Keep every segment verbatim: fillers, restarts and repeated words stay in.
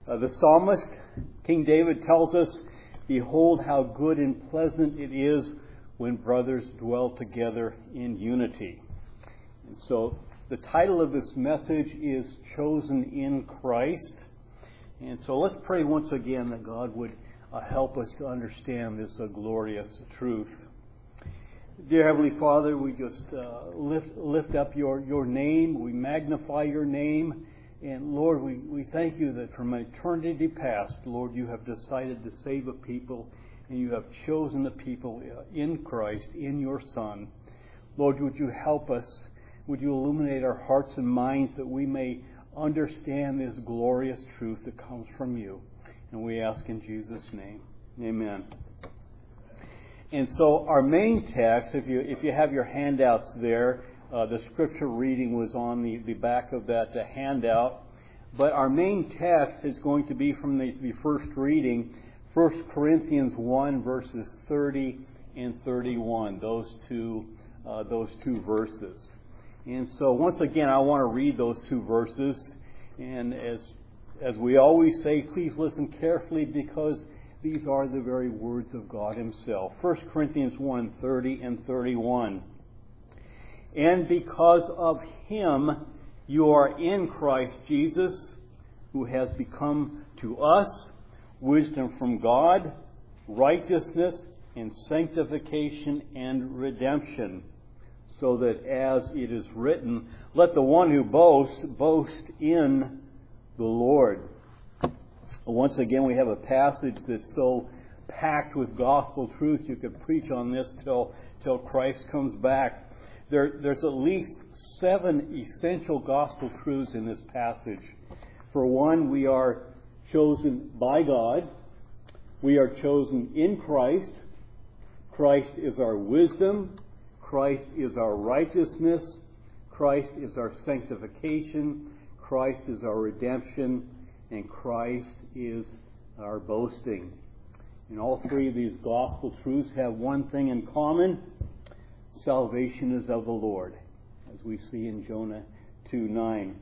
Uh, the psalmist, King David, tells us, "Behold how good and pleasant it is when brothers dwell together in unity." And so the title of this message is Chosen in Christ. And so let's pray once again that God would uh, help us to understand this uh, glorious truth. Dear Heavenly Father, we just uh, lift lift up your, your name. We magnify your name. And Lord, we, we thank you that from eternity past, Lord, you have decided to save a people, and you have chosen a people in Christ, in your Son. Lord, would you help us? Would you illuminate our hearts and minds that we may understand this glorious truth that comes from you? And we ask in Jesus' name. Amen. And so our main text, if you if you have your handouts there, Uh, the scripture reading was on the, the back of that uh, handout. But our main text is going to be from the, the first reading, First Corinthians one, verses thirty and thirty-one, those two, uh, those two verses. And so once again, I want to read those two verses. And as, as we always say, please listen carefully, because these are the very words of God Himself. First Corinthians one, thirty and thirty-one. "And because of Him you are in Christ Jesus, who has become to us wisdom from God, righteousness and sanctification and redemption, so that as it is written, let the one who boasts, boast in the Lord." Once again, we have a passage that's so packed with gospel truth, you could preach on this till, till Christ comes back. There, there's at least seven essential gospel truths in this passage. For one, we are chosen by God. We are chosen in Christ. Christ is our wisdom. Christ is our righteousness. Christ is our sanctification. Christ is our redemption. And Christ is our boasting. And all three of these gospel truths have one thing in common. Salvation is of the Lord, as we see in Jonah two nine.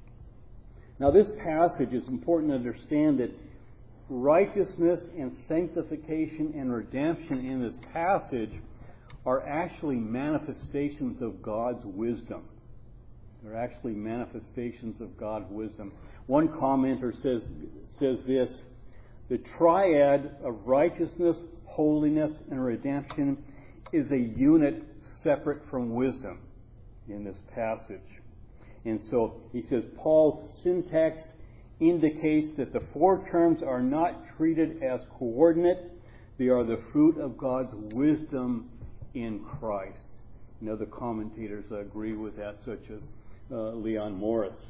Now, this passage is important to understand that righteousness and sanctification and redemption in this passage are actually manifestations of God's wisdom. They're actually manifestations of God's wisdom. One commenter says, says this: "The triad of righteousness, holiness, and redemption is a unit separate from wisdom in this passage." And so he says Paul's syntax indicates that the four terms are not treated as coordinate. They are the fruit of God's wisdom in Christ. And other commentators agree with that, such as uh, Leon Morris.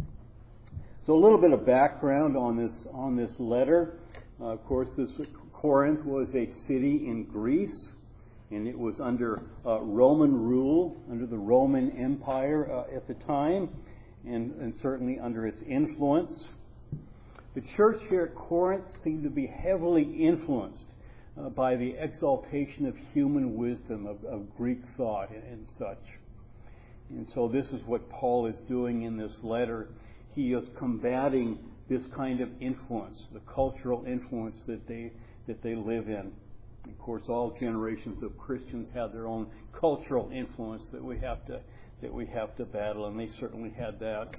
So a little bit of background on this on this letter. Uh, of course, this Corinth was a city in Greece. And it was under uh, Roman rule, under the Roman Empire uh, at the time, and, and certainly under its influence. The church here at Corinth seemed to be heavily influenced uh, by the exaltation of human wisdom, of, of Greek thought and, and such. And so this is what Paul is doing in this letter. He is combating this kind of influence, the cultural influence that they that they live in. Of course, all generations of Christians have their own cultural influence that we have to that we have to battle, and they certainly had that.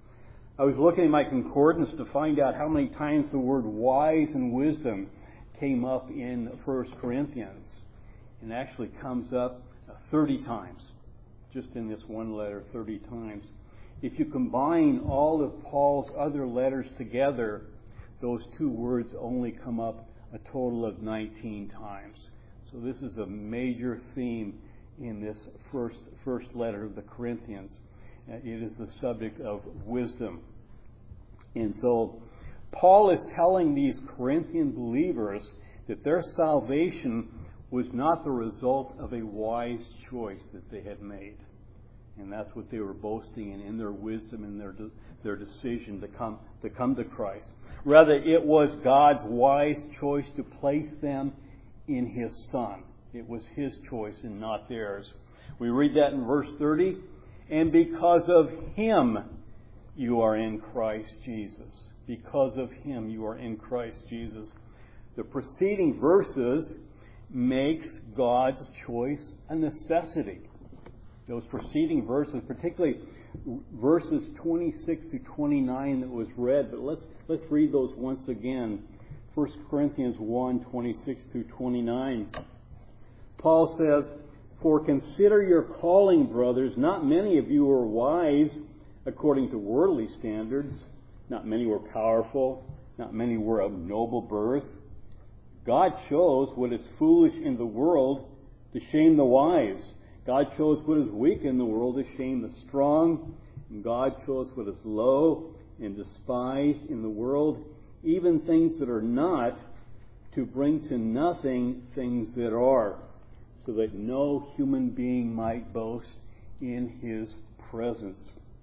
I was looking at my concordance to find out how many times the word wise and wisdom came up in First Corinthians, and it actually comes up thirty times, just in this one letter, thirty times. If you combine all of Paul's other letters together, those two words only come up a total of nineteen times. So this is a major theme in this first first letter of the Corinthians. It is the subject of wisdom. And so Paul is telling these Corinthian believers that their salvation was not the result of a wise choice that they had made. And that's what they were boasting in, in their wisdom and their their decision to come to come to Christ. Rather, it was God's wise choice to place them in His Son. It was His choice and not theirs. We read that in verse thirty. "And because of Him you are in Christ Jesus." Because of him, you are in Christ Jesus. The preceding verses makes God's choice a necessity. Those preceding verses, particularly verses twenty-six to twenty-nine that was read, but let's let's read those once again. First Corinthians one, twenty-six through twenty-nine. Paul says, "For consider your calling, brothers. Not many of you are wise according to worldly standards. Not many were powerful. Not many were of noble birth. God chose what is foolish in the world to shame the wise. God chose what is weak in the world to shame the strong. And God chose what is low and despised in the world, even things that are not, to bring to nothing things that are, so that no human being might boast in his presence."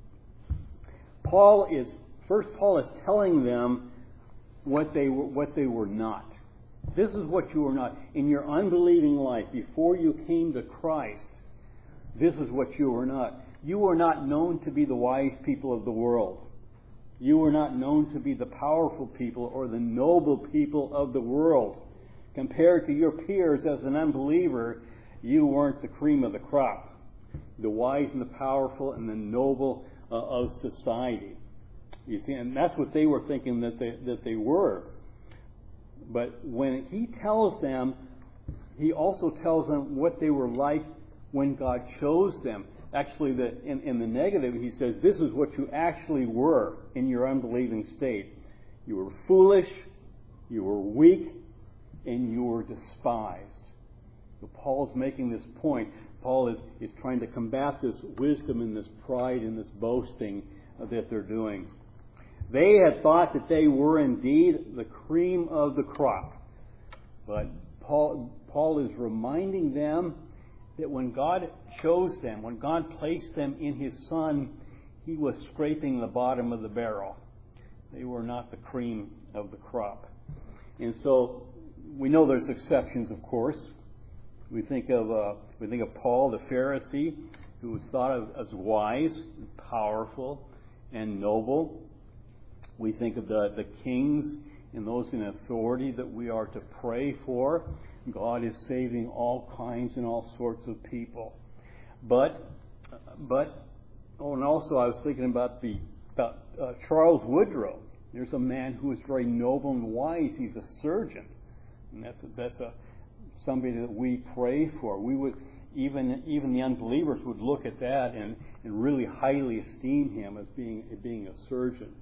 Paul is, first Paul is telling them what they were, what they were not. This is what you were not. In your unbelieving life, before you came to Christ, this is what you were not. You were not known to be the wise people of the world. You were not known to be the powerful people or the noble people of the world. Compared to your peers as an unbeliever, you weren't the cream of the crop. The wise and the powerful and the noble uh, of society. You see, and that's what they were thinking that they, that they were. But when he tells them, he also tells them what they were like when God chose them. Actually, the, in, in the negative, he says, this is what you actually were in your unbelieving state. You were foolish, you were weak, and you were despised. So Paul's making this point. Paul is, is trying to combat this wisdom and this pride and this boasting uh, that they're doing. They had thought that they were indeed the cream of the crop. But Paul, Paul is reminding them that when God chose them, when God placed them in his Son, he was scraping the bottom of the barrel. They were not the cream of the crop. And so we know there's exceptions, of course. We think of uh, we think of Paul, the Pharisee, who was thought of as wise, and powerful, and noble. We think of the, the kings and those in authority that we are to pray for. God is saving all kinds and all sorts of people. But, but, oh, and also I was thinking about the about uh, Charles Woodrow. There's a man who is very noble and wise. He's a surgeon, and that's a, that's a somebody that we pray for. We would even even the unbelievers would look at that and, and really highly esteem him as being being a surgeon.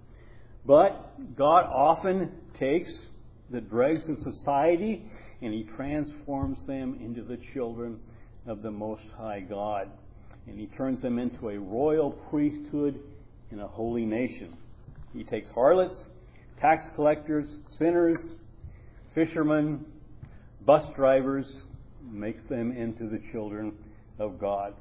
But God often takes the dregs of society and he transforms them into the children of the Most High God. And he turns them into a royal priesthood and a holy nation. He takes harlots, tax collectors, sinners, fishermen, bus drivers, makes them into the children of God.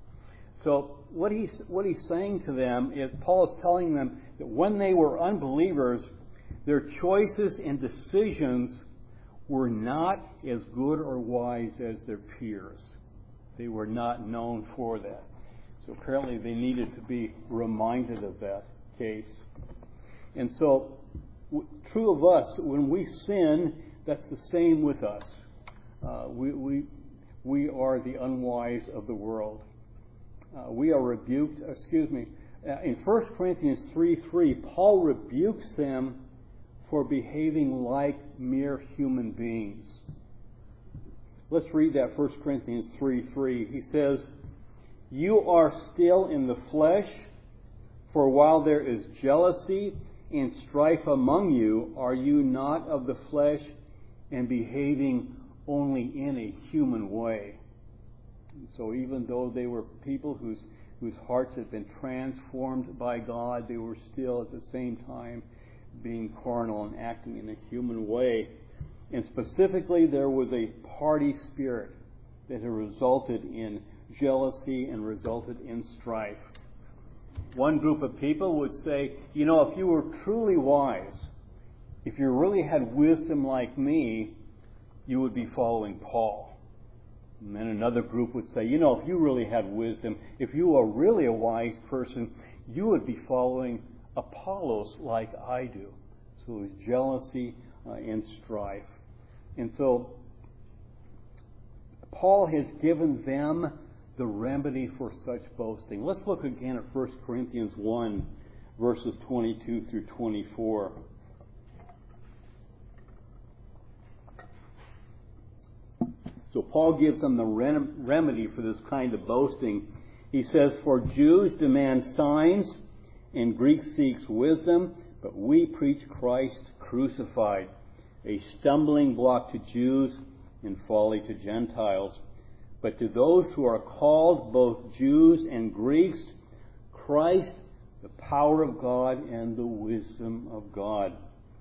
So what he's, what he's saying to them is, Paul is telling them that when they were unbelievers, their choices and decisions were not as good or wise as their peers. They were not known for that. So apparently they needed to be reminded of that case. And so, w- true of us, when we sin, that's the same with us. Uh, we, we, we are the unwise of the world. Uh, we are rebuked, excuse me, uh, in First Corinthians three three, Paul rebukes them for behaving like mere human beings. Let's read that First Corinthians three three. He says, "You are still in the flesh, for while there is jealousy and strife among you, are you not of the flesh and behaving only in a human way?" And so even though they were people whose whose hearts had been transformed by God, they were still at the same time being carnal and acting in a human way. And specifically, there was a party spirit that had resulted in jealousy and resulted in strife. One group of people would say, you know, if you were truly wise, if you really had wisdom like me, you would be following Paul. And then another group would say, you know, if you really had wisdom, if you were really a wise person, you would be following Apollos like I do. So it was jealousy uh, and strife. And so Paul has given them the remedy for such boasting. Let's look again at First Corinthians one, verses twenty-two through twenty-four. So Paul gives them the rem- remedy for this kind of boasting. He says, "For Jews demand signs, and Greeks seeks wisdom, but we preach Christ crucified, a stumbling block to Jews and folly to Gentiles. But to those who are called, both Jews and Greeks, Christ, the power of God and the wisdom of God."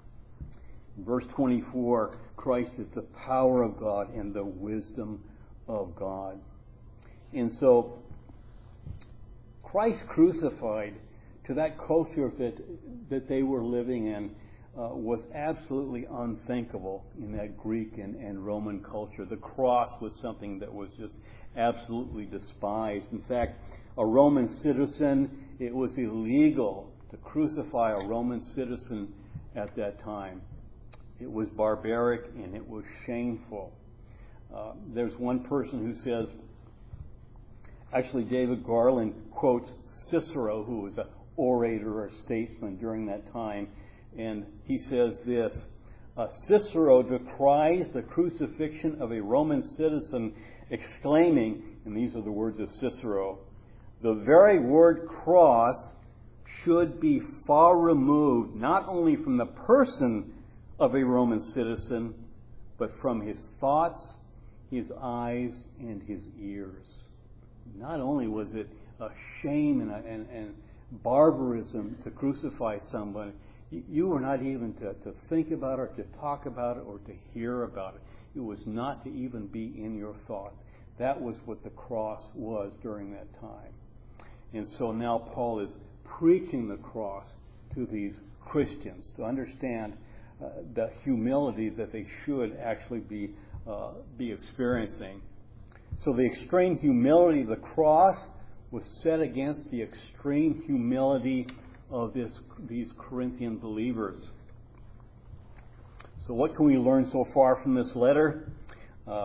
Verse twenty-four, Christ is the power of God and the wisdom of God. And so, Christ crucified, to that culture that that they were living in, uh, was absolutely unthinkable in that Greek and, and Roman culture. The cross was something that was just absolutely despised. In fact, a Roman citizen, it was illegal to crucify a Roman citizen at that time. It was barbaric and it was shameful. Uh, there's one person who says, actually David Garland quotes Cicero, who was an orator or statesman during that time, and he says this, uh, Cicero decries the crucifixion of a Roman citizen, exclaiming, and these are the words of Cicero, "The very word cross should be far removed, not only from the person of a Roman citizen, but from his thoughts, his eyes, and his ears." Not only was it a shame and, a, and, and barbarism to crucify someone, you, you were not even to, to think about it, or to talk about it, or to hear about it. It was not to even be in your thought. That was what the cross was during that time. And so now Paul is preaching the cross to these Christians to understand uh, the humility that they should actually be uh, be experiencing. So the extreme humility of the cross was set against the extreme humility of this, these Corinthian believers. So what can we learn so far from this letter? Uh,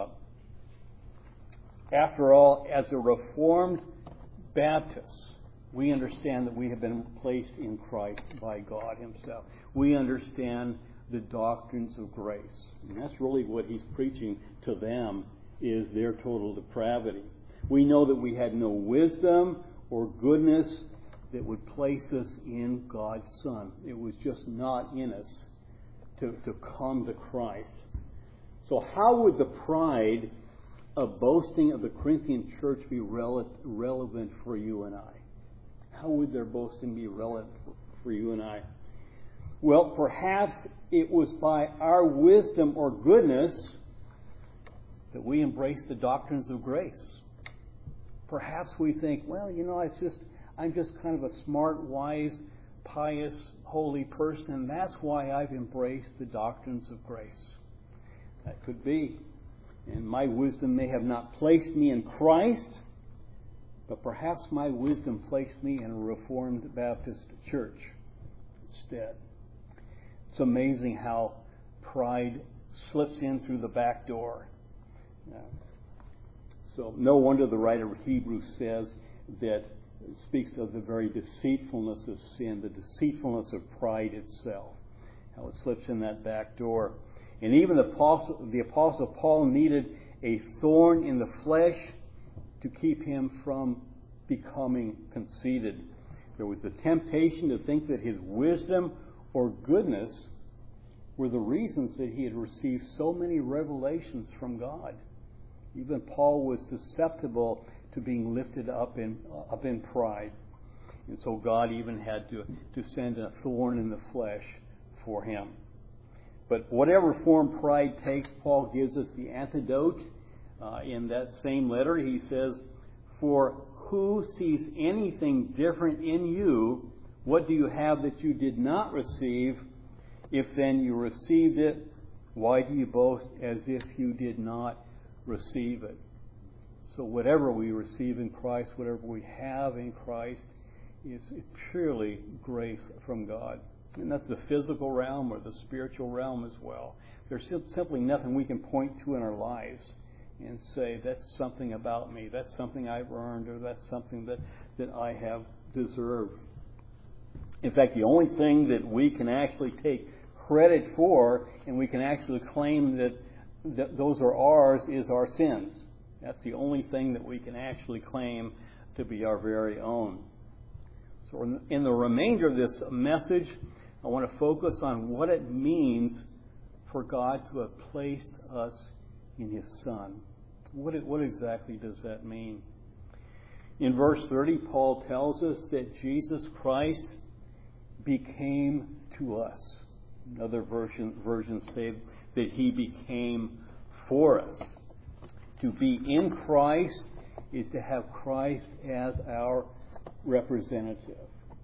after all, as a Reformed Baptist, we understand that we have been placed in Christ by God Himself. We understand the doctrines of grace. And that's really what he's preaching to them, is their total depravity. We know that we had no wisdom or goodness that would place us in God's Son. It was just not in us to, to come to Christ. So how would the pride of boasting of the Corinthian church be rele- relevant for you and I? How would their boasting be relevant for you and I? Well, perhaps it was by our wisdom or goodness that we embrace the doctrines of grace. Perhaps we think, well, you know, it's just I'm just kind of a smart, wise, pious, holy person, and that's why I've embraced the doctrines of grace. That could be. And my wisdom may have not placed me in Christ, but perhaps my wisdom placed me in a Reformed Baptist church instead. It's amazing how pride slips in through the back door. Uh, so no wonder the writer of Hebrews says that it speaks of the very deceitfulness of sin, the deceitfulness of pride itself, how it slips in that back door. And even the apostle, the apostle Paul needed a thorn in the flesh to keep him from becoming conceited. There was the temptation to think that his wisdom or goodness were the reasons that he had received so many revelations from God. Even Paul was susceptible to being lifted up in up in pride. And so God even had to, to send a thorn in the flesh for him. But whatever form pride takes, Paul gives us the antidote. Uh, in that same letter, he says, "For who sees anything different in you? What do you have that you did not receive? If then you received it, why do you boast as if you did not receive it?" So whatever we receive in Christ, whatever we have in Christ, is purely grace from God. And that's the physical realm or the spiritual realm as well. There's simply nothing we can point to in our lives and say, that's something about me, that's something I've earned, or that's something that, that I have deserved. In fact, the only thing that we can actually take credit for and we can actually claim that, that those are ours is our sins. That's the only thing that we can actually claim to be our very own. So in, in the remainder of this message, I want to focus on what it means for God to have placed us in His Son. What, what exactly does that mean? In verse thirty, Paul tells us that Jesus Christ became to us. Another version, versions say that He became for us. To be in Christ is to have Christ as our representative.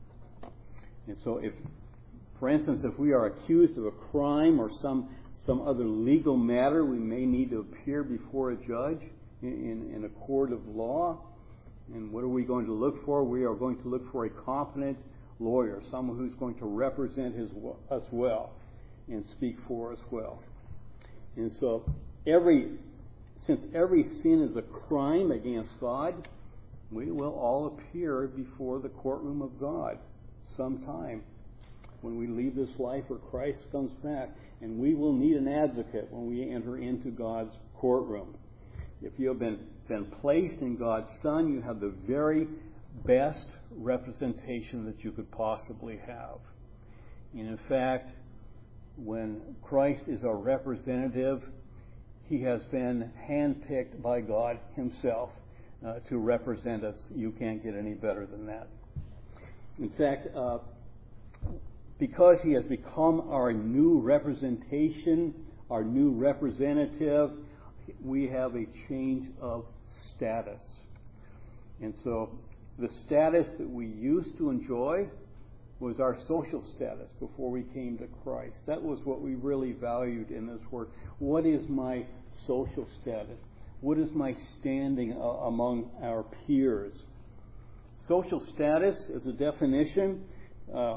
And so if, for instance, if we are accused of a crime or some some other legal matter, we may need to appear before a judge in, in, in a court of law. And what are we going to look for? We are going to look for a competent lawyer, someone who's going to represent his, us well and speak for us well. And so every, since every sin is a crime against God, we will all appear before the courtroom of God sometime when we leave this life or Christ comes back. And we will need an advocate when we enter into God's courtroom. If you have been, been placed in God's Son, you have the very best representation that you could possibly have. And in fact, when Christ is our representative, He has been handpicked by God Himself uh, to represent us. You can't get any better than that. In fact, uh, because He has become our new representation, our new representative, we have a change of status. And so the status that we used to enjoy was our social status before we came to Christ. That was what we really valued in this work. What is my social status? What is my standing uh, among our peers? Social status, as a definition, uh,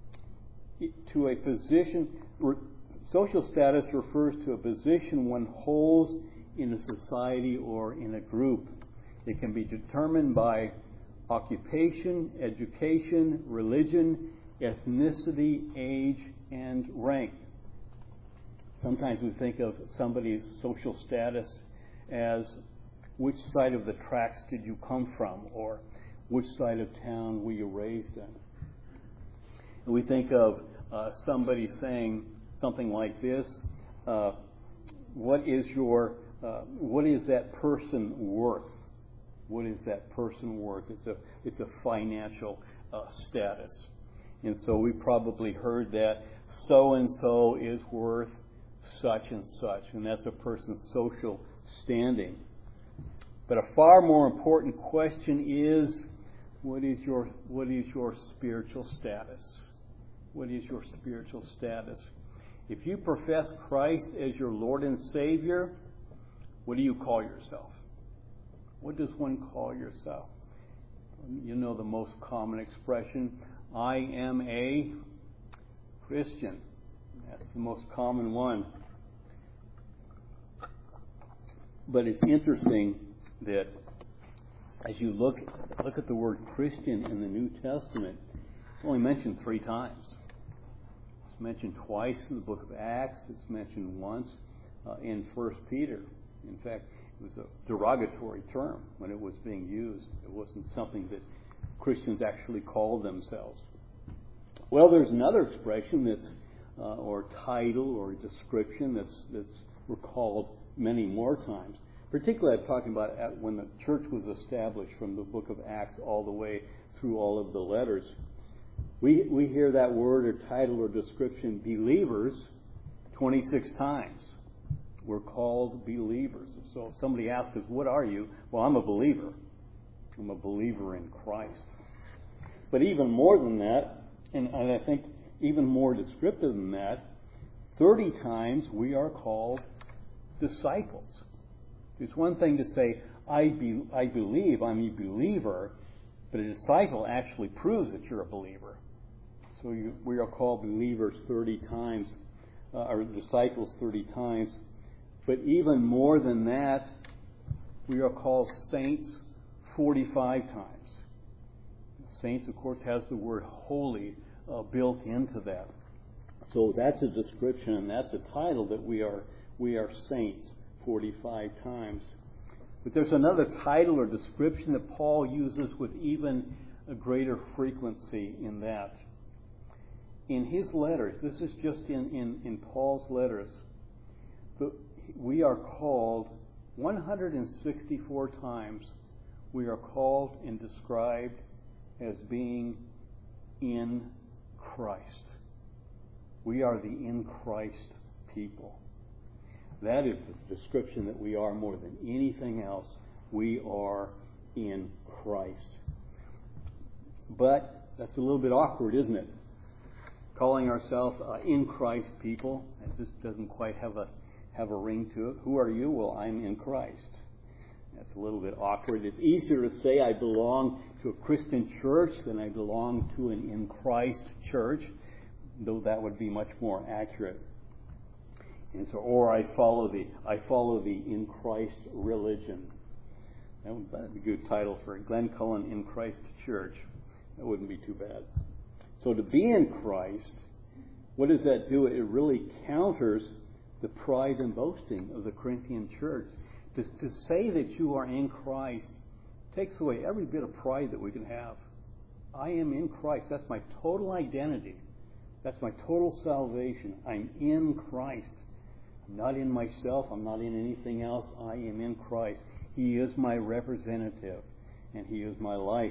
to a position, re, social status refers to a position one holds in a society or in a group. It can be determined by occupation, education, religion, ethnicity, age, and rank. Sometimes we think of somebody's social status as which side of the tracks did you come from, or which side of town were you raised in. And we think of uh, somebody saying something like this, uh, what is your, uh, what is that person worth? What is that person worth? It's a, it's a financial uh, status. And so we probably heard that so-and-so is worth such and such, and that's a person's social standing. But a far more important question is, what is your, what is your spiritual status? What is your spiritual status? If you profess Christ as your Lord and Savior, what do you call yourself? What does one call yourself? You know the most common expression, I am a Christian. That's the most common one. But it's interesting that as you look look at the word Christian in the New Testament, it's only mentioned three times. It's mentioned twice in the book of Acts. It's mentioned once uh, in First Peter. In fact, it was a derogatory term when it was being used. It wasn't something that Christians actually called themselves. Well, there's another expression that's, uh, or title or description that's that's recalled many more times. Particularly, I'm talking about at when the church was established, from the book of Acts all the way through all of the letters. We we hear that word or title or description, believers, twenty-six times. We're called believers. So if somebody asks us, what are you? Well, I'm a believer. I'm a believer in Christ. But even more than that, and, and I think even more descriptive than that, thirty times we are called disciples. It's one thing to say, I, be, I believe, I'm a believer, but a disciple actually proves that you're a believer. So you, we are called believers thirty times, uh, or disciples thirty times. But even more than that, we are called saints forty-five times. Saints, of course, has the word holy uh, built into that. So that's a description, and that's a title that we are we are saints forty-five times. But there's another title or description that Paul uses with even a greater frequency in that. In his letters, this is just in, in, in Paul's letters, but we are called one hundred sixty-four times, we are called and described as being in Christ. We are the in Christ people. That is the description that we are more than anything else. We are in Christ. But that's a little bit awkward, isn't it? Calling ourselves uh, in Christ people. It just doesn't quite have a have a ring to it. Who are you? Well, I'm in Christ. That's a little bit awkward. It's easier to say I belong to a Christian church than I belong to an in Christ church, though that would be much more accurate. And so, or I follow the I follow the in Christ religion. That would be a good title for Glenn Cullen in Christ Church. That wouldn't be too bad. So to be in Christ, what does that do? It really counters the pride and boasting of the Corinthian church. To, to say that you are in Christ takes away every bit of pride that we can have. I am in Christ. That's my total identity. That's my total salvation. I'm in Christ. I'm not in myself. I'm not in anything else. I am in Christ. He is my representative, and He is my life.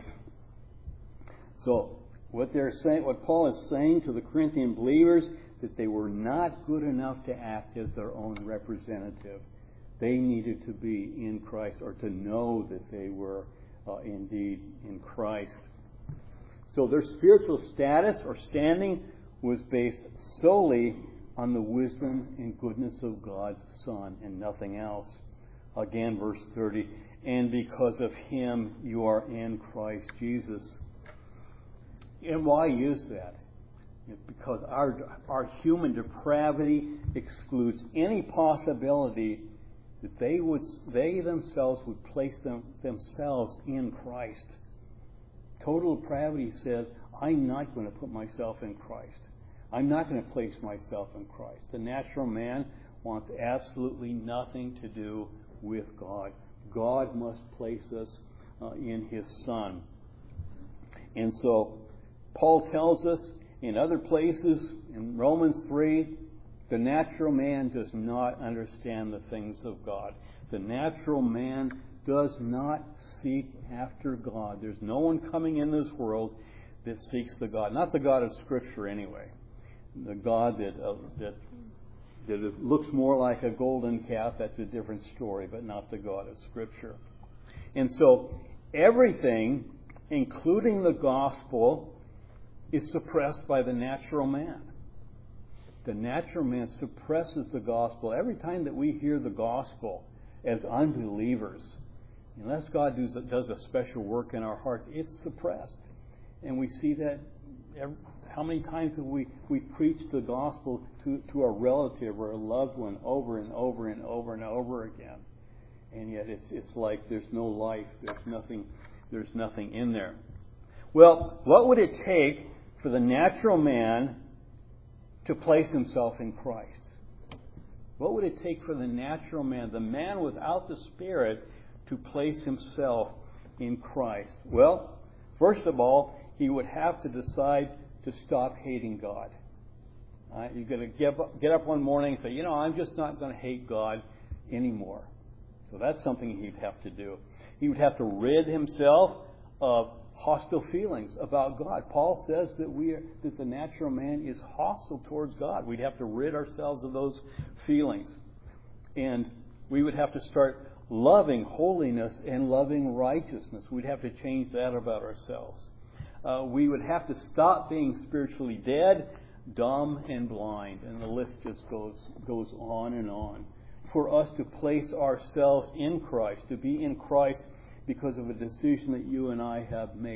So, what they're saying, what Paul is saying to the Corinthian believers, that they were not good enough to act as their own representative. They needed to be in Christ, or to know that they were uh, indeed in Christ. So their spiritual status or standing was based solely on the wisdom and goodness of God's Son and nothing else. Again, verse thirty, and because of Him you are in Christ Jesus. And why is that? Because our our human depravity excludes any possibility that they would they themselves would place them, themselves in Christ. Total depravity says, I'm not going to put myself in Christ. I'm not going to place myself in Christ. The natural man wants absolutely nothing to do with God. God must place us uh, in His Son. And so Paul tells us in other places, in Romans three, the natural man does not understand the things of God. The natural man does not seek after God. There's no one coming in this world that seeks the God. Not the God of Scripture anyway. The God that uh, that that looks more like a golden calf, that's a different story, but not the God of Scripture. And so everything, including the gospel, is suppressed by the natural man. The natural man suppresses the gospel. Every time that we hear the gospel as unbelievers, unless God does, does a special work in our hearts, it's suppressed. And we see that every, how many times have we, we preached the gospel to, to a relative or a loved one over and over and over and over again. And yet it's it's like there's no life, there's nothing there's nothing in there. Well, what would it take for the natural man to place himself in Christ? What would it take for the natural man, the man without the Spirit, to place himself in Christ? Well, first of all, he would have to decide to stop hating God. Uh, you're going to get up, get up one morning and say, you know, I'm just not going to hate God anymore. So that's something he'd have to do. He would have to rid himself of hostile feelings about God. Paul says that we are, that the natural man is hostile towards God. We'd have to rid ourselves of those feelings. And we would have to start loving holiness and loving righteousness. We'd have to change that about ourselves. Uh, we would have to stop being spiritually dead, dumb, and blind. And the list just goes goes on and on. For us to place ourselves in Christ, to be in Christ because of a decision that you and I have made,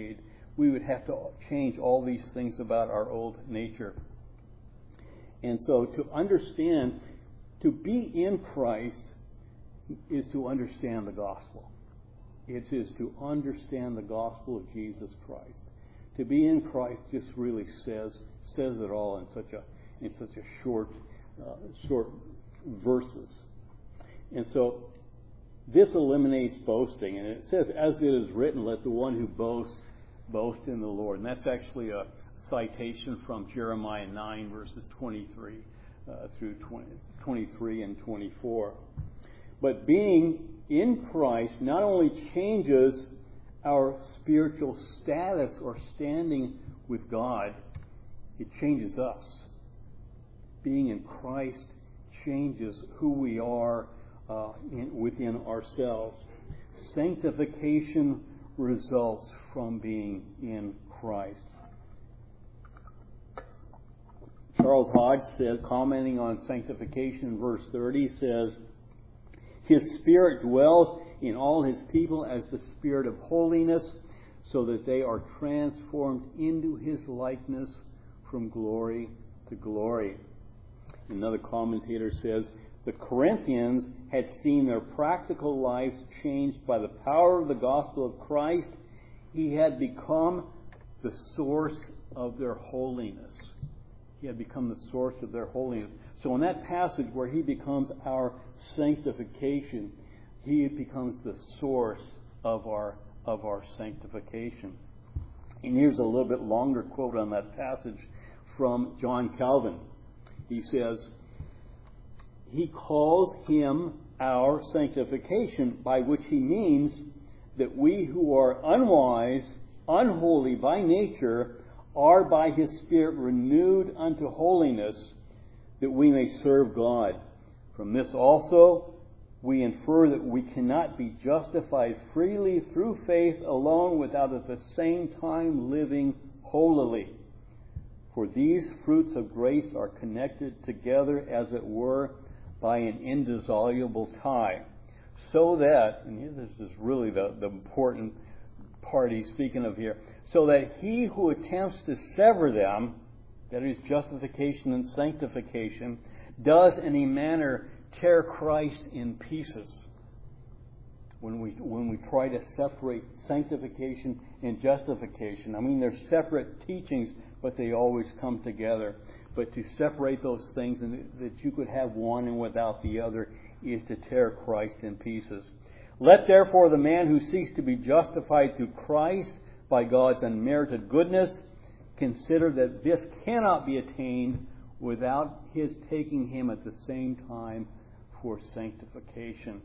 we would have to change all these things about our old nature. And so to understand, to be in Christ is to understand the gospel. It is to understand the gospel of Jesus Christ. To be in Christ just really says says it all in such a in such a short uh, short verses. And so this eliminates boasting, and it says, "As it is written, let the one who boasts boast in the Lord." And that's actually a citation from Jeremiah nine, verses twenty-three uh, through twenty, twenty-three and twenty-four. But being in Christ not only changes our spiritual status or standing with God, it changes us. Being in Christ changes who we are uh, in, within ourselves. Sanctification results from being in Christ. Charles Hodge said, commenting on sanctification, verse thirty, says, "His Spirit dwells in all His people as the Spirit of holiness, so that they are transformed into His likeness from glory to glory." Another commentator says, "The Corinthians had seen their practical lives changed by the power of the gospel of Christ. He had become the source of their holiness." He had become the source of their holiness. So in that passage where He becomes our sanctification, He becomes the source of our of our sanctification. And here's a little bit longer quote on that passage from John Calvin. He says, "He calls Him our sanctification, by which He means that we who are unwise, unholy by nature, are by His Spirit renewed unto holiness, that we may serve God. From this also we infer that we cannot be justified freely through faith alone without at the same time living holily. For these fruits of grace are connected together, as it were, by an indissoluble tie. So that," and this is really the, the important part he's speaking of here, "so that he who attempts to sever them," that is justification and sanctification, "does in a manner tear Christ in pieces." When we when we try to separate sanctification and justification, I mean, they're separate teachings, but they always come together. But to separate those things and that you could have one and without the other is to tear Christ in pieces. "Let therefore the man who seeks to be justified through Christ by God's unmerited goodness consider that this cannot be attained without his taking him at the same time for sanctification."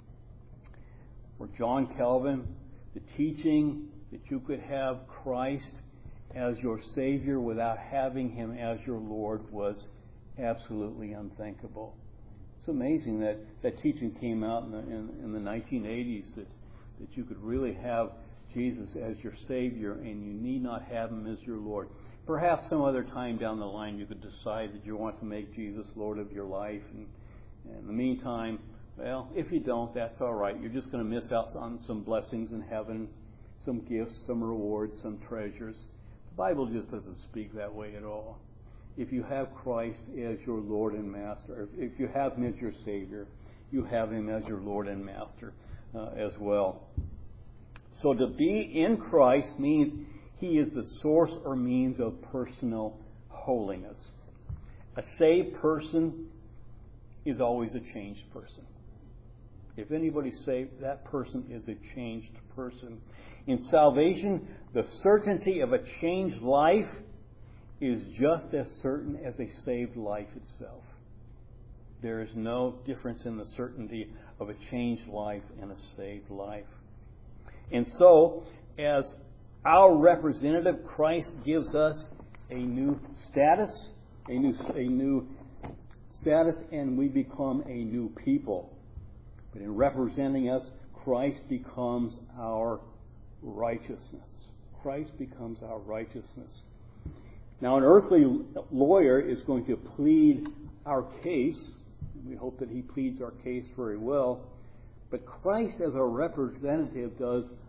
For John Calvin, the teaching that you could have Christ as your Savior without having Him as your Lord was absolutely unthinkable. It's amazing that that teaching came out in the, in, in the nineteen eighties, that, that you could really have Jesus as your Savior and you need not have Him as your Lord. Perhaps some other time down the line you could decide that you want to make Jesus Lord of your life. And, and in the meantime, well, if you don't, that's all right. You're just going to miss out on some blessings in heaven, some gifts, some rewards, some treasures. The Bible just doesn't speak that way at all. If you have Christ as your Lord and Master, if you have Him as your Savior, you have Him as your Lord and Master uh, as well. So to be in Christ means He is the source or means of personal holiness. A saved person is always a changed person. If anybody's saved, that person is a changed person. In salvation, the certainty of a changed life is just as certain as a saved life itself. There is no difference in the certainty of a changed life and a saved life. And so, as our representative, Christ gives us a new status, a new, a new status, and we become a new people. But in representing us, Christ becomes our righteousness. Christ becomes our righteousness. Now, an earthly lawyer is going to plead our case. We hope that he pleads our case very well. But Christ, as our representative, does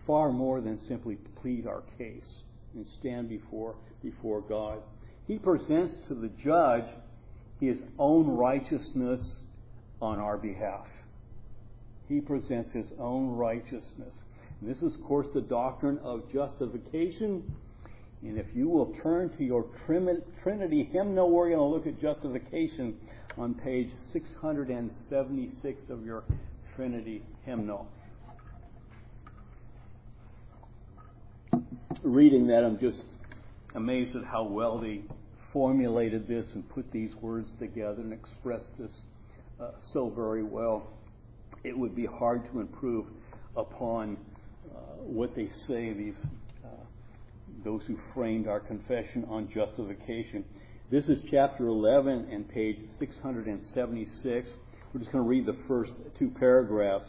far more than simply plead our case and stand before, before God. He presents to the judge his own righteousness on our behalf. He presents his own righteousness. And this is, of course, the doctrine of justification. And if you will turn to your Trinity hymnal, we're going to look at justification on page six hundred seventy-six of your Trinity hymnal. Reading that, I'm just amazed at how well they formulated this and put these words together and expressed this uh, so very well. It would be hard to improve upon uh, what they say, these uh, those who framed our confession on justification. This is chapter eleven and page six hundred seventy-six. We're just going to read the first two paragraphs.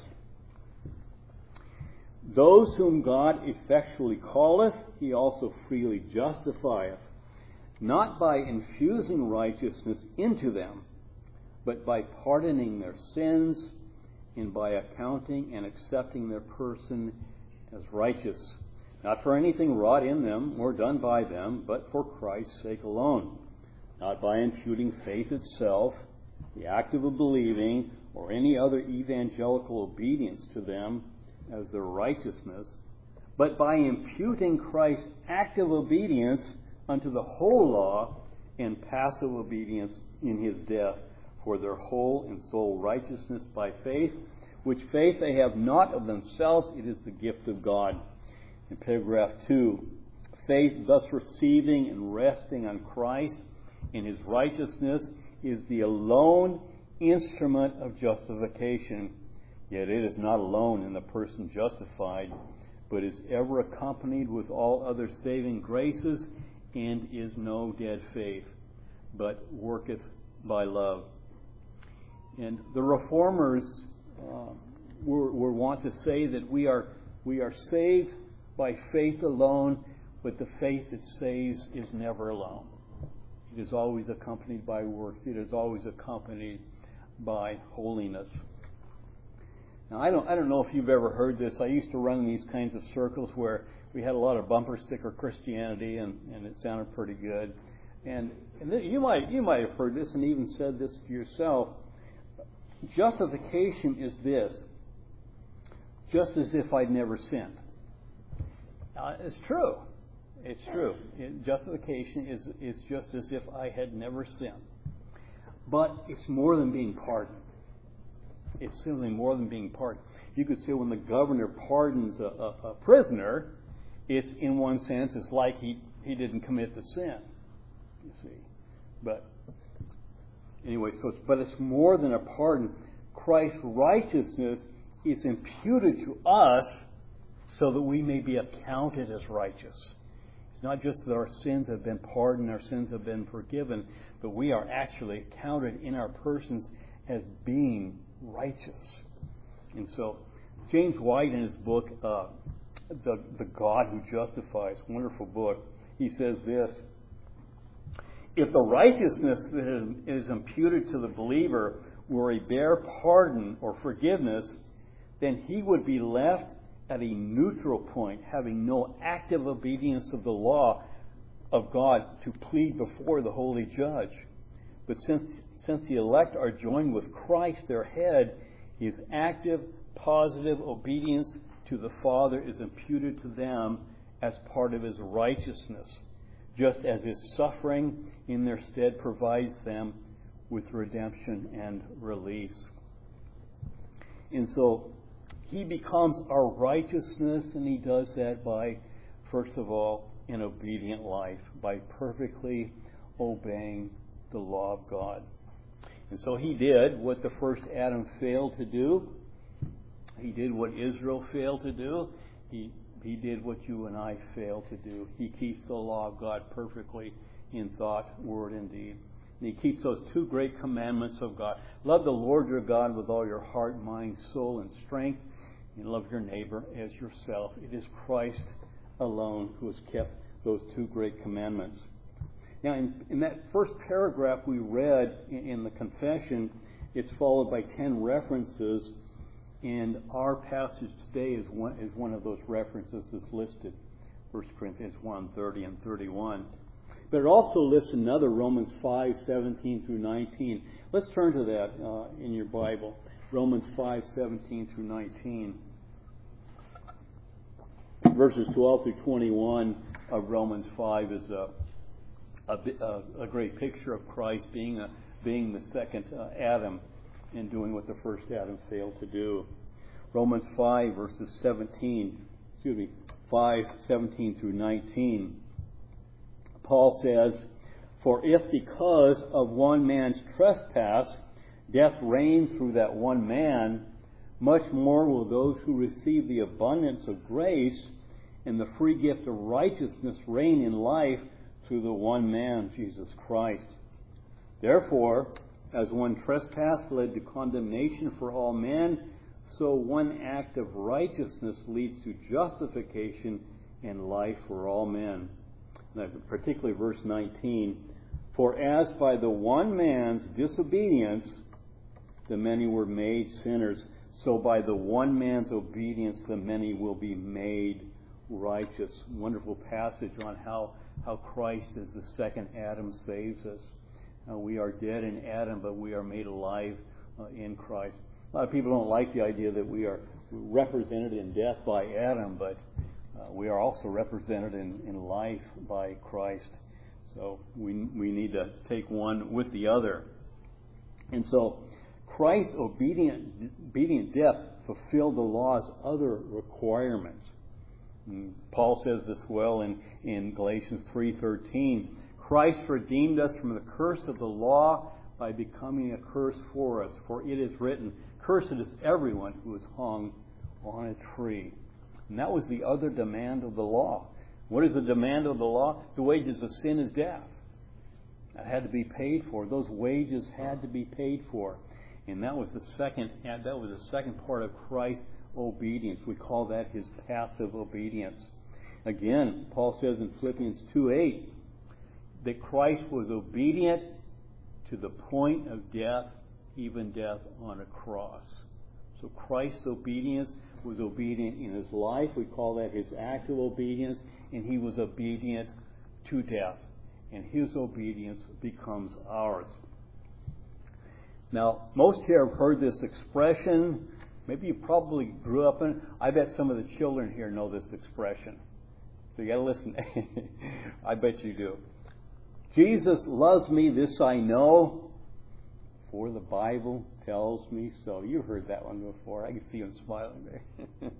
Those whom God effectually calleth, he also freely justifieth, not by infusing righteousness into them, but by pardoning their sins, and by accounting and accepting their person as righteous, not for anything wrought in them or done by them, but for Christ's sake alone, not by imputing faith itself, the act of believing, or any other evangelical obedience to them as their righteousness, but by imputing Christ's active obedience unto the whole law and passive obedience in his death, for their whole and sole righteousness by faith, which faith they have not of themselves, it is the gift of God. In paragraph two, faith thus receiving and resting on Christ in his righteousness is the alone instrument of justification. Yet it is not alone in the person justified, but is ever accompanied with all other saving graces, and is no dead faith, but worketh by love. And the Reformers uh, were, were wont to say that we are we are saved by faith alone, but the faith that saves is never alone. It is always accompanied by works. It is always accompanied by holiness. Now, I don't I don't know if you've ever heard this. I used to run these kinds of circles where we had a lot of bumper sticker Christianity, and, and it sounded pretty good. And, and th- you might you might have heard this and even said this to yourself. Justification is this: just as if I'd never sinned. Uh, it's true. It's true. It, justification is is just as if I had never sinned. But it's more than being pardoned. It's simply more than being pardoned. You could say when the governor pardons a, a, a prisoner, it's in one sense, it's like he, he didn't commit the sin. You see. But anyway, so it's, but it's more than a pardon. Christ's righteousness is imputed to us so that we may be accounted as righteous. It's not just that our sins have been pardoned, our sins have been forgiven, but we are actually counted in our persons as being righteous. And so James White, in his book, uh, the, the God Who Justifies, wonderful book, he says this: if the righteousness that is imputed to the believer were a bare pardon or forgiveness, then he would be left at a neutral point, having no active obedience of the law of God to plead before the holy judge. But since, since the elect are joined with Christ, their head, his active, positive obedience to the Father is imputed to them as part of his righteousness, just as his suffering in their stead provides them with redemption and release. And so he becomes our righteousness, and he does that by, first of all, an obedient life, by perfectly obeying the law of God. And so he did what the first Adam failed to do. He did what Israel failed to do. He he did what you and I fail to do. He keeps the law of God perfectly in thought, word, and deed. And he keeps those two great commandments of God. Love the Lord your God with all your heart, mind, soul, and strength. And love your neighbor as yourself. It is Christ alone who has kept those two great commandments. Now, in, in that first paragraph we read in, in the confession, it's followed by ten references And our passage today is one, is one of those references that's listed, First Corinthians one, thirty and thirty-one. But it also lists another, Romans five, seventeen through nineteen. Let's turn to that uh, in your Bible. Romans five, seventeen through nineteen. Verses twelve through twenty-one of Romans five is a, a, a great picture of Christ being, a, being the second uh, Adam and doing what the first Adam failed to do. Romans five, verses seventeen, excuse me, five, seventeen through nineteen. Paul says, "For if because of one man's trespass death reigned through that one man, much more will those who receive the abundance of grace and the free gift of righteousness reign in life through the one man, Jesus Christ. Therefore, as one trespass led to condemnation for all men, so one act of righteousness leads to justification and life for all men." Now, particularly verse nineteen, "For as by the one man's disobedience the many were made sinners, so by the one man's obedience the many will be made righteous." Wonderful passage on how, how Christ as the second Adam saves us. Uh, we are dead in Adam, but we are made alive uh, in Christ. A lot of people don't like the idea that we are represented in death by Adam, but uh, we are also represented in, in life by Christ. So we we need to take one with the other. And so Christ's obedient, obedient death fulfilled the law's other requirements. And Paul says this well in, in Galatians three thirteen. "Christ redeemed us from the curse of the law by becoming a curse for us. For it is written, 'Cursed is everyone who is hung on a tree.'" And that was the other demand of the law. What is the demand of the law? The wages of sin is death. That had to be paid for. Those wages had to be paid for. And that was the second that was the second part of Christ's obedience. We call that his passive obedience. Again, Paul says in Philippians two eight that Christ was obedient to the point of death, even death on a cross. So Christ's obedience was obedient in his life. We call that his active obedience. And he was obedient to death. And his obedience becomes ours. Now, most here have heard this expression. Maybe you probably grew up in it. I bet some of the children here know this expression. So you got to listen. I bet you do. "Jesus loves me, this I know, for the Bible tells me so." You've heard that one before. I can see him smiling there.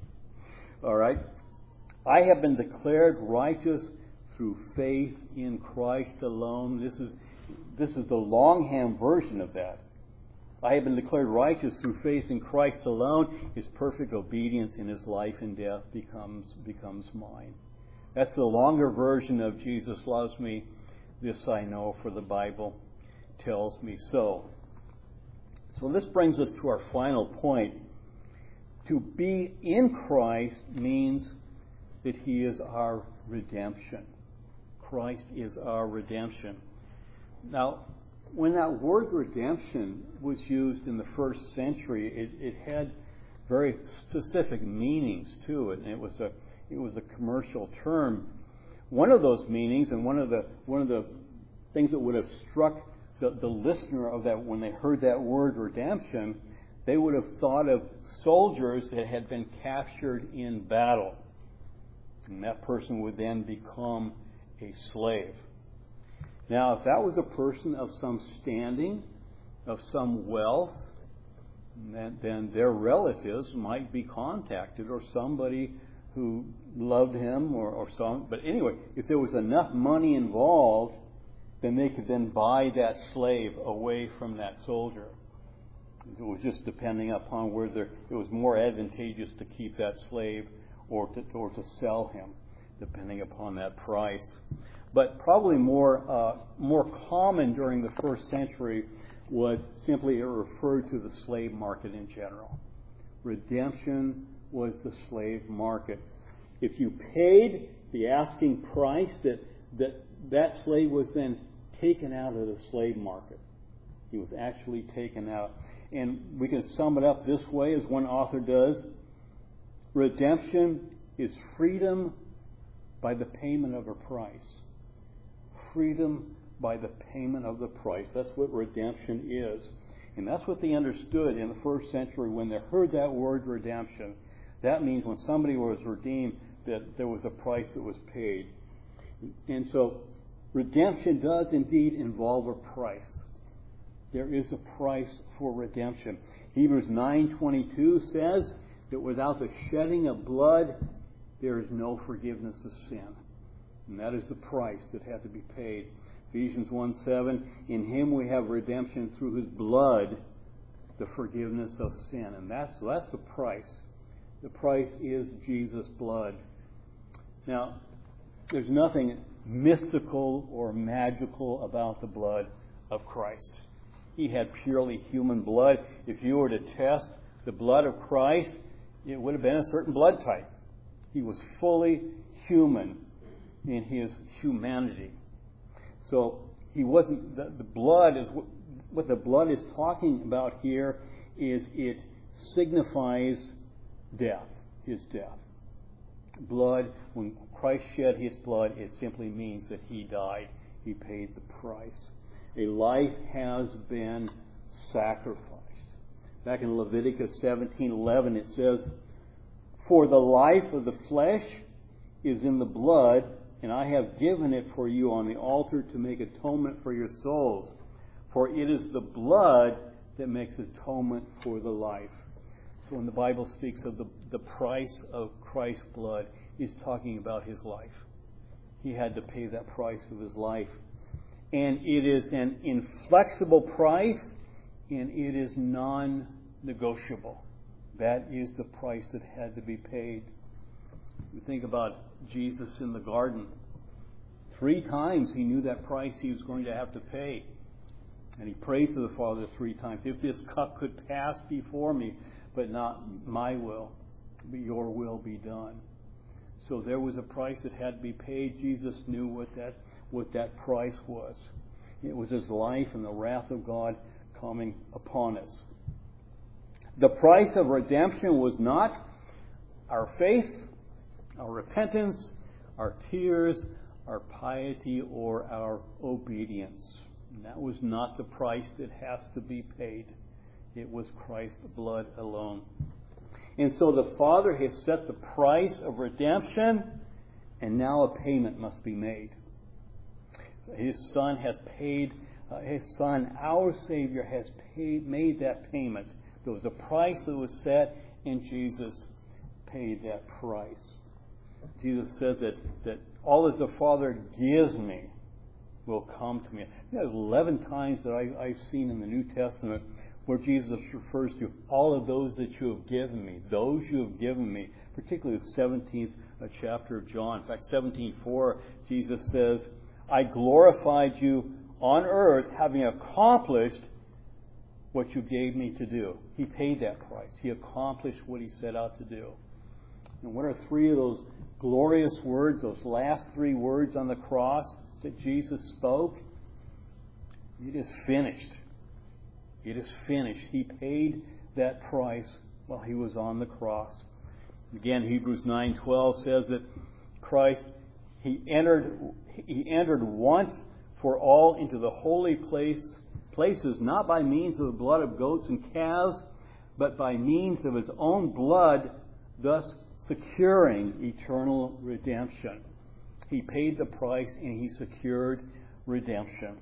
All right. "I have been declared righteous through faith in Christ alone." This is this is the longhand version of that. "I have been declared righteous through faith in Christ alone. His perfect obedience in his life and death becomes becomes mine." That's the longer version of "Jesus loves me, this I know, for the Bible tells me so." So this brings us to our final point. To be in Christ means that he is our redemption. Christ is our redemption. Now, when that word redemption was used in the first century, it, it had very specific meanings to it, and it was a it was a commercial term. One of those meanings, and one of the one of the things that would have struck the, the listener of that when they heard that word redemption, they would have thought of soldiers that had been captured in battle, and that person would then become a slave. Now, if that was a person of some standing, of some wealth, then, then their relatives might be contacted, or somebody who loved him, or, or some. But anyway, if there was enough money involved, then they could then buy that slave away from that soldier. It was just depending upon whether it was more advantageous to keep that slave or to, or to sell him, depending upon that price. But probably more uh, more common during the first century was simply it referred to the slave market in general. Redemption was the slave market. If you paid the asking price, that that that slave was then taken out of the slave market. He was actually taken out. And we can sum it up this way, as one author does. Redemption is freedom by the payment of a price. Freedom by the payment of the price. That's what redemption is. And that's what they understood in the first century when they heard that word redemption. That means when somebody was redeemed, that there was a price that was paid. And so redemption does indeed involve a price. There is a price for redemption. Hebrews nine twenty-two says that without the shedding of blood, there is no forgiveness of sin. And that is the price that had to be paid. Ephesians one seven, in Him we have redemption through His blood, the forgiveness of sin. And that's, that's the price. The price is Jesus' blood. Now, there's nothing mystical or magical about the blood of Christ. He had purely human blood. If you were to test the blood of Christ, it would have been a certain blood type. He was fully human in His humanity. So he wasn't, the, the blood is, what the blood is talking about here is it signifies death, His death. Blood, when Christ shed His blood, it simply means that He died. He paid the price. A life has been sacrificed. Back in Leviticus seventeen eleven it says, for the life of the flesh is in the blood, and I have given it for you on the altar to make atonement for your souls. For it is the blood that makes atonement for the life. So when the Bible speaks of the, the price of Christ's blood, He's talking about His life. He had to pay that price of His life. And it is an inflexible price, and it is non-negotiable. That is the price that had to be paid. You think about Jesus in the garden. Three times He knew that price He was going to have to pay. And He prays to the Father three times, if this cup could pass before me, but not my will, but your will be done. So there was a price that had to be paid. Jesus knew what that what that price was. It was His life and the wrath of God coming upon us. The price of redemption was not our faith, our repentance, our tears, our piety, or our obedience. And that was not the price that has to be paid. It was Christ's blood alone. And so the Father has set the price of redemption, and now a payment must be made. His Son has paid, uh, His Son, our Savior, has paid, made that payment. There was a price that was set, and Jesus paid that price. Jesus said that, that all that the Father gives me will come to me. There's eleven times that I, I've seen in the New Testament where Jesus refers to all of those that you have given me, those you have given me, particularly the seventeenth chapter of John. In fact, seventeen four, Jesus says, I glorified you on earth, having accomplished what you gave me to do. He paid that price. He accomplished what He set out to do. And what are three of those glorious words, those last three words on the cross that Jesus spoke? It is finished. It is finished. He paid that price while He was on the cross. Again, Hebrews nine twelve says that Christ, He entered He entered once for all into the holy place places, not by means of the blood of goats and calves, but by means of His own blood, thus securing eternal redemption. He paid the price and He secured redemption.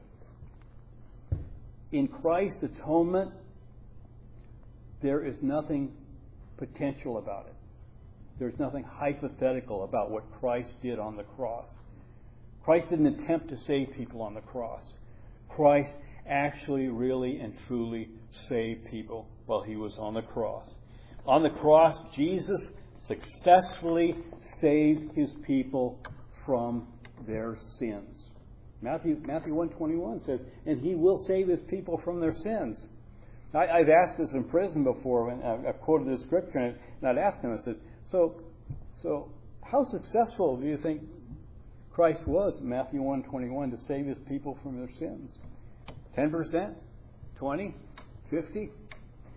In Christ's atonement, there is nothing potential about it. There's nothing hypothetical about what Christ did on the cross. Christ didn't attempt to save people on the cross. Christ actually, really, and truly saved people while He was on the cross. On the cross, Jesus successfully saved His people from their sins. Matthew Matthew one twenty-one says, and He will save His people from their sins. I, I've asked this in prison before, and I, I've quoted this scripture, and I'd asked him, I said, so, so how successful do you think Christ was in Matthew one twenty-one to save His people from their sins? ten percent? twenty? fifty?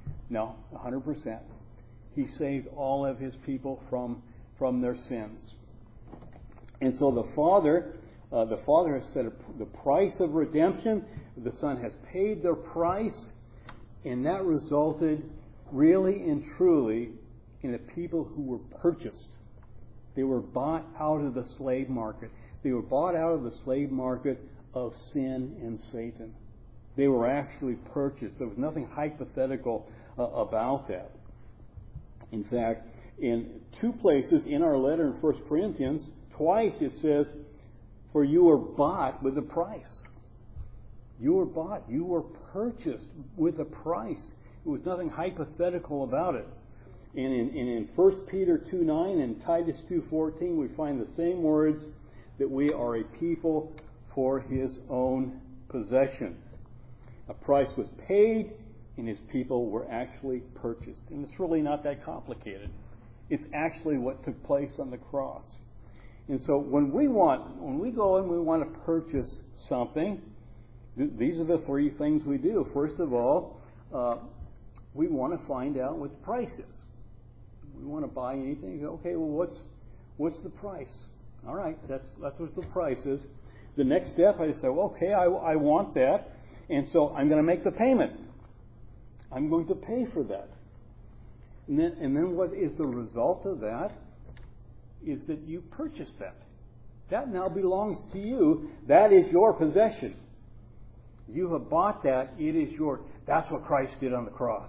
No, one hundred percent. He saved all of his people from, from their sins. And so the Father, uh, the Father has set a, the price of redemption. The Son has paid their price. And that resulted really and truly in a people who were purchased. They were bought out of the slave market. They were bought out of the slave market of sin and Satan. They were actually purchased. There was nothing hypothetical uh, about that. In fact, in two places in our letter in First Corinthians, twice it says, "For you were bought with a price." You were bought. You were purchased with a price. It was nothing hypothetical about it. And in, in, in First Peter two nine and Titus two fourteen, we find the same words, that we are a people for His own possession. A price was paid, and His people were actually purchased. And it's really not that complicated. It's actually what took place on the cross. And so when we want, when we go and we want to purchase something, th- these are the three things we do. First of all, uh, we want to find out what the price is. We want to buy anything. Okay, well, what's what's the price? All right, that's that's what the price is. The next step, I say, well, okay, I, I want that, and so I'm going to make the payment. I'm going to pay for that. And then, and then what is the result of that? Is that you purchase that. That now belongs to you. That is your possession. You have bought that. It is yours. That's what Christ did on the cross.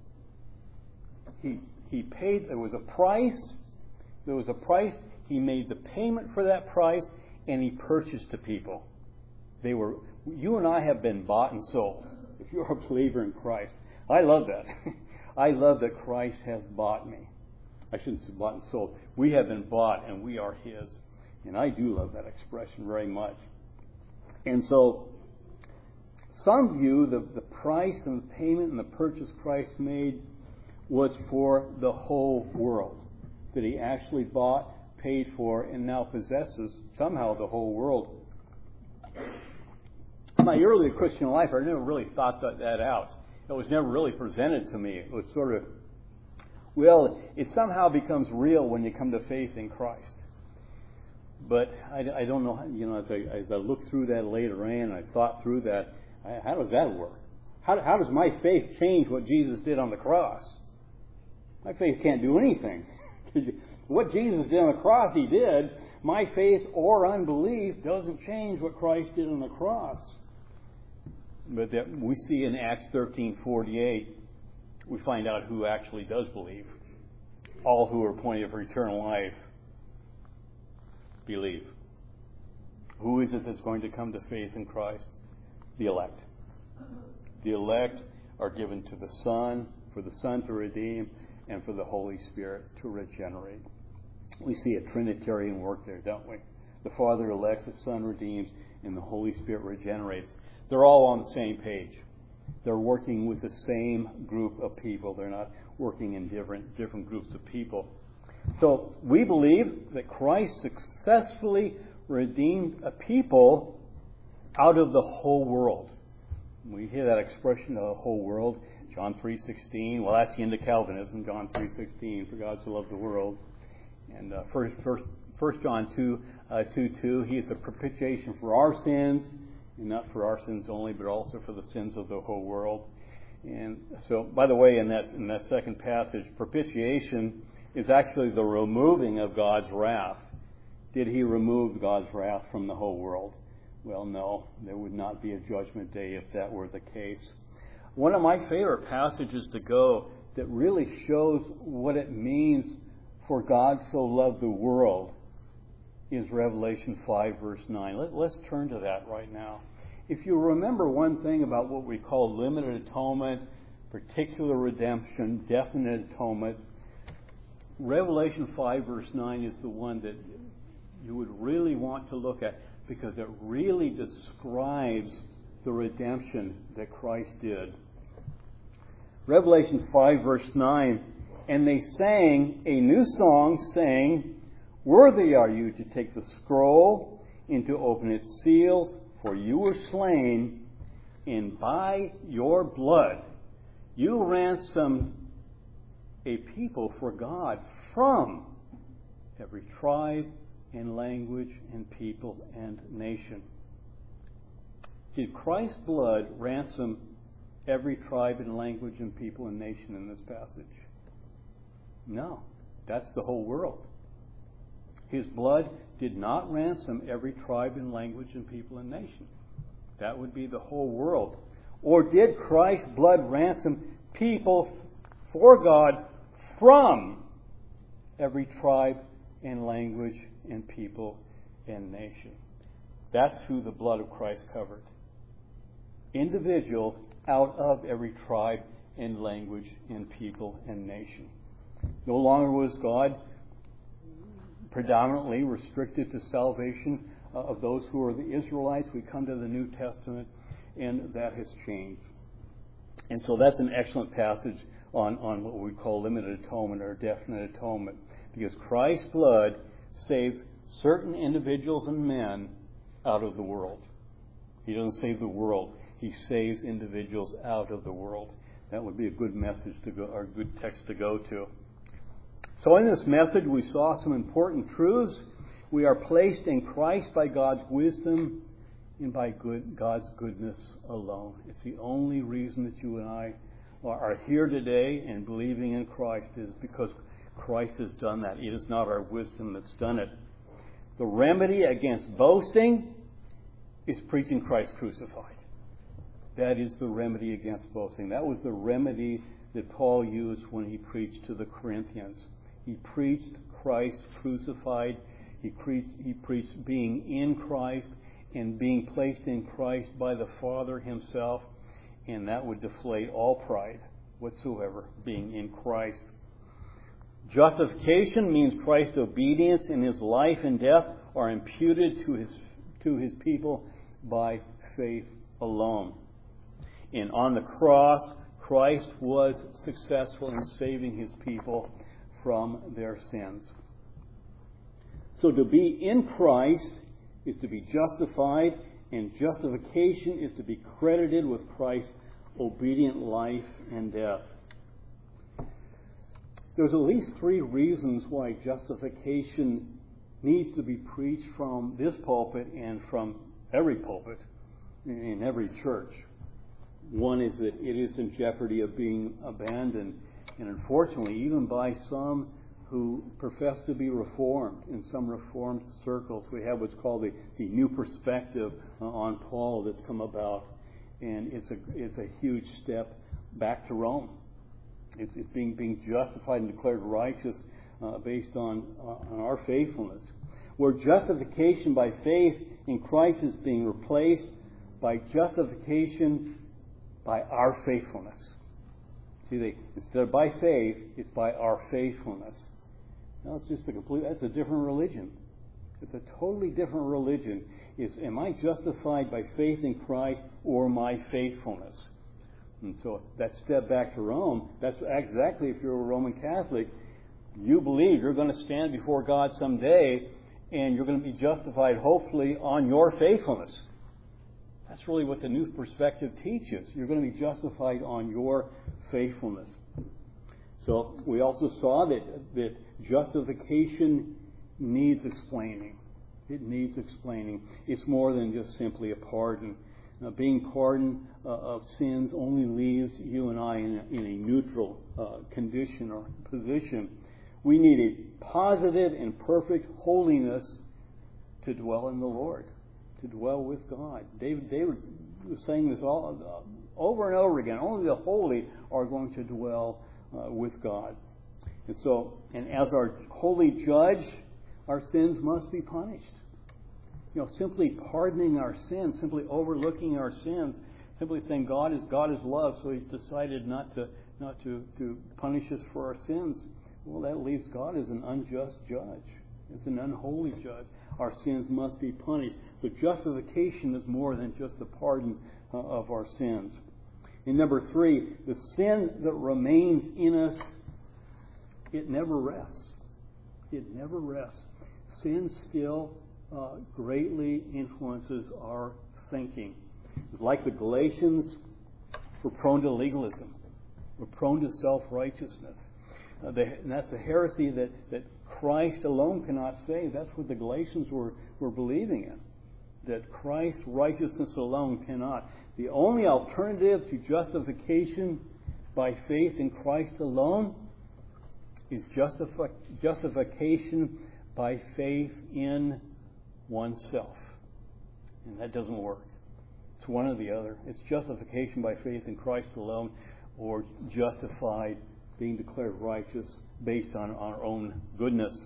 He he paid. There was a price. There was a price. He made the payment for that price, and He purchased the people. They were. You and I have been bought and sold. If you're a believer in Christ, I love that. I love that Christ has bought me. I shouldn't say bought and sold. We have been bought, and we are His. And I do love that expression very much. And so, some view the, the price and the payment and the purchase Christ made was for the whole world. That He actually bought, paid for, and now possesses somehow the whole world. In my early Christian life, I never really thought that, that out. It was never really presented to me. It was sort of, well, it somehow becomes real when you come to faith in Christ. But I, I don't know, you know, as I, as I looked through that later on, I thought through that, how does that work? How, how does my faith change what Jesus did on the cross? My faith can't do anything. What Jesus did on the cross, He did. My faith or unbelief doesn't change what Christ did on the cross. But that we see in Acts thirteen forty-eight, we find out who actually does believe. All who are appointed for eternal life believe. Who is it that's going to come to faith in Christ? The elect. The elect are given to the Son, for the Son to redeem, and for the Holy Spirit to regenerate. We see a Trinitarian work there, don't we? The Father elects, the Son redeems, and the Holy Spirit regenerates. They're all on the same page. They're working with the same group of people. They're not working in different different groups of people. So we believe that Christ successfully redeemed a people out of the whole world. We hear that expression, the whole world, John three sixteen. Well, that's the end of Calvinism, John three sixteen, for God so loved the world. And uh, first, first, First John two, uh, two, two, He is the propitiation for our sins, and not for our sins only, but also for the sins of the whole world. And so, by the way, in that in that second passage, propitiation is actually the removing of God's wrath. Did He remove God's wrath from the whole world? Well, no. There would not be a judgment day if that were the case. One of my favorite passages to go that really shows what it means for God so loved the world is Revelation five, verse nine. Let, let's turn to that right now. If you remember one thing about what we call limited atonement, particular redemption, definite atonement, Revelation five, verse nine is the one that you would really want to look at, because it really describes the redemption that Christ did. Revelation five, verse nine, and they sang a new song, saying, "Worthy are you to take the scroll and to open its seals, for you were slain, and by your blood You ransomed a people for God from every tribe and language and people and nation. Did Christ's blood ransom every tribe and language and people and nation in this passage? No. That's the whole world. His blood did not ransom every tribe and language and people and nation. That would be the whole world. Or did Christ's blood ransom people for God from every tribe and language and people and nation? That's who the blood of Christ covered. Individuals out of every tribe and language and people and nation. No longer was God predominantly restricted to salvation of those who are the Israelites. We come to the New Testament, and that has changed. And so that's an excellent passage on, on what we call limited atonement or definite atonement, because Christ's blood saves certain individuals and men out of the world. He doesn't save the world. He saves individuals out of the world. That would be a good message to go, or a good text to go to. So in this message, we saw some important truths. We are placed in Christ by God's wisdom and by good, God's goodness alone. It's the only reason that you and I are here today and believing in Christ is because Christ has done that. It is not our wisdom that's done it. The remedy against boasting is preaching Christ crucified. That is the remedy against boasting. That was the remedy that Paul used when he preached to the Corinthians. He preached Christ crucified. He preached, he preached being in Christ and being placed in Christ by the Father himself. And that would deflate all pride whatsoever, being in Christ. Justification means Christ's obedience in his life and death are imputed to his, to his people by faith alone. And on the cross, Christ was successful in saving his people from their sins. So to be in Christ is to be justified, and justification is to be credited with Christ's obedient life and death. There's at least three reasons why justification needs to be preached from this pulpit and from every pulpit in every church. One is that it is in jeopardy of being abandoned, and unfortunately, even by some who profess to be Reformed. In some Reformed circles, we have what's called the, the new perspective uh, on Paul that's come about, and it's a it's a huge step back to Rome. It's, it's being being justified and declared righteous uh, based on uh, on our faithfulness. Where justification by faith in Christ is being replaced by justification by our faithfulness. See, they, instead of by faith, it's by our faithfulness. Now, it's just a complete, that's a different religion. It's a totally different religion. Is, am I justified by faith in Christ or my faithfulness? And so that step back to Rome, that's exactly, if you're a Roman Catholic, you believe you're going to stand before God someday and you're going to be justified, hopefully, on your faithfulness. That's really what the new perspective teaches. You're going to be justified on your faithfulness. So we also saw that, that justification needs explaining. It needs explaining. It's more than just simply a pardon. Now, being pardoned uh, of sins only leaves you and I in a, in a neutral uh, condition or position. We need a positive and perfect holiness to dwell in the Lord, to dwell with God. David, David was saying this all uh, over and over again. Only the holy are going to dwell uh, with God. And so, and as our holy judge, our sins must be punished. You know, simply pardoning our sins, simply overlooking our sins, simply saying God is God is love, so He's decided not to not to, to punish us for our sins. Well, that leaves God as an unjust judge. It's an unholy judge. Our sins must be punished. So justification is more than just the pardon uh, of our sins. And number three, the sin that remains in us, it never rests. It never rests. Sin still uh, greatly influences our thinking. Like the Galatians, we're prone to legalism. We're prone to self-righteousness. Uh, the, and that's a heresy that, that Christ alone cannot save. That's what the Galatians were, were believing in. That Christ's righteousness alone cannot. The only alternative to justification by faith in Christ alone is justifi- justification by faith in oneself. And that doesn't work. It's one or the other. It's justification by faith in Christ alone, or justified, being declared righteous based on our own goodness.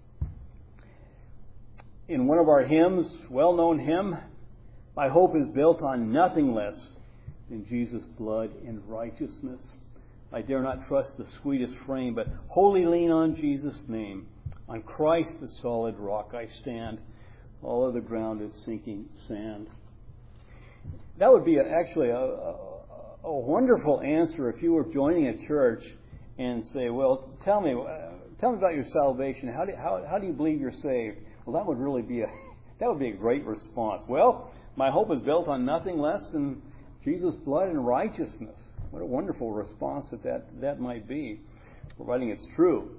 In one of our hymns, well-known hymn, my hope is built on nothing less than Jesus' blood and righteousness. I dare not trust the sweetest frame, but wholly lean on Jesus' name. On Christ the solid rock I stand. All other ground is sinking sand. That would be a, actually a, a, a wonderful answer if you were joining a church and say, well, tell me, uh, tell me about your salvation. How do, how, how do you believe you're saved? Well, that would really be a that would be a great response. Well, my hope is built on nothing less than Jesus' blood and righteousness. What a wonderful response that that, that might be, providing it's true.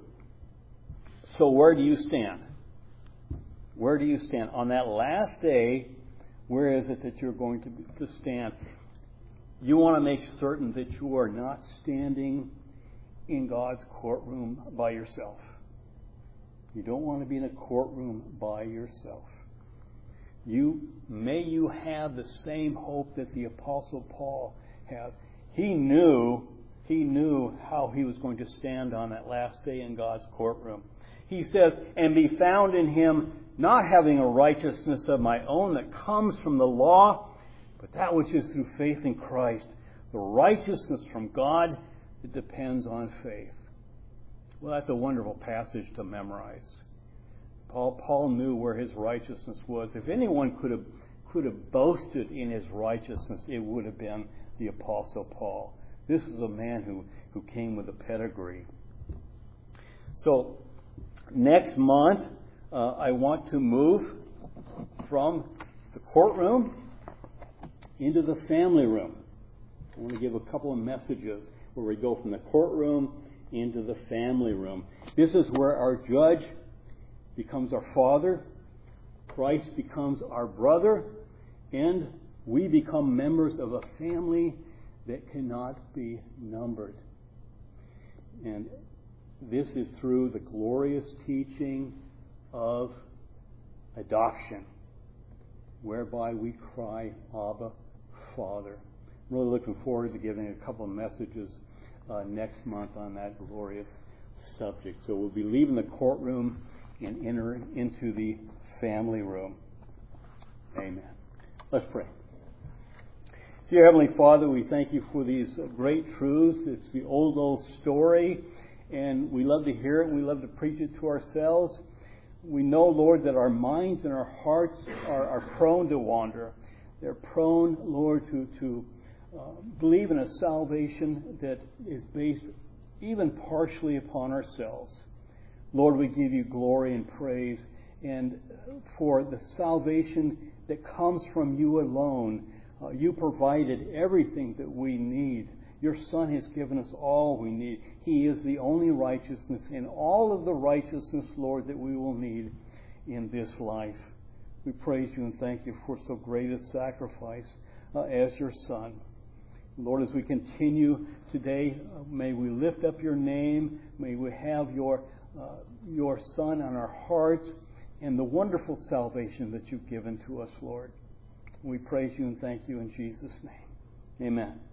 So where do you stand? Where do you stand? On that last day, where is it that you're going to, to stand? You want to make certain that you are not standing in God's courtroom by yourself. You don't want to be in a courtroom by yourself. You may you have the same hope that the Apostle Paul has. He knew, he knew how he was going to stand on that last day in God's courtroom. He says, and be found in him, not having a righteousness of my own that comes from the law, but that which is through faith in Christ, the righteousness from God that depends on faith. Well, that's a wonderful passage to memorize. Paul, Paul knew where his righteousness was. If anyone could have could have boasted in his righteousness, it would have been the Apostle Paul. This is a man who, who came with a pedigree. So, next month, uh, I want to move from the courtroom into the family room. I want to give a couple of messages where we go from the courtroom into the family room. This is where our judge becomes our father, Christ becomes our brother, and we become members of a family that cannot be numbered. And this is through the glorious teaching of adoption, whereby we cry, Abba, Father. I'm really looking forward to giving a couple of messages uh, next month on that glorious subject. So we'll be leaving the courtroom and entering into the family room. Amen. Let's pray. Dear Heavenly Father, we thank you for these great truths. It's the old, old story, and we love to hear it. We love to preach it to ourselves. We know, Lord, that our minds and our hearts are, are prone to wander. They're prone, Lord, to, to uh, believe in a salvation that is based even partially upon ourselves. Lord, we give you glory and praise, and for the salvation that comes from you alone. Uh, you provided everything that we need. Your Son has given us all we need. He is the only righteousness and all of the righteousness, Lord, that we will need in this life. We praise you and thank you for so great a sacrifice uh, as your Son. Lord, as we continue today, uh, may we lift up your name. May we have your uh, your Son on our hearts and the wonderful salvation that you've given to us, Lord. We praise you and thank you in Jesus' name. Amen.